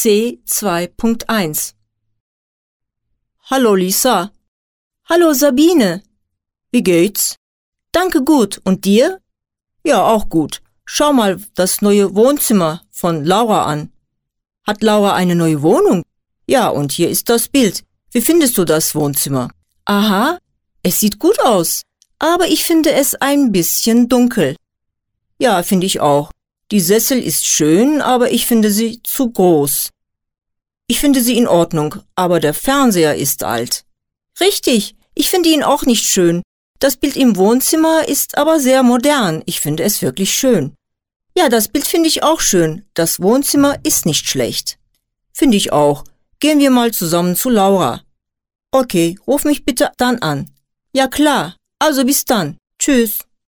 C2.1 Hallo Lisa. Hallo Sabine. Wie geht's? Danke gut. Und dir? Ja, auch gut. Schau mal das neue Wohnzimmer von Laura an. Hat Laura eine neue Wohnung? Ja, und hier ist das Bild. Wie findest du das Wohnzimmer? Aha, es sieht gut aus, aber ich finde es ein bisschen dunkel. Ja, finde ich auch. Die Sessel ist schön, aber ich finde sie zu groß. Ich finde sie in Ordnung, aber der Fernseher ist alt. Richtig, ich finde ihn auch nicht schön. Das Bild im Wohnzimmer ist aber sehr modern. Ich finde es wirklich schön. Ja, das Bild finde ich auch schön. Das Wohnzimmer ist nicht schlecht. Finde ich auch. Gehen wir mal zusammen zu Laura. Okay, ruf mich bitte dann an. Ja klar, also bis dann. Tschüss.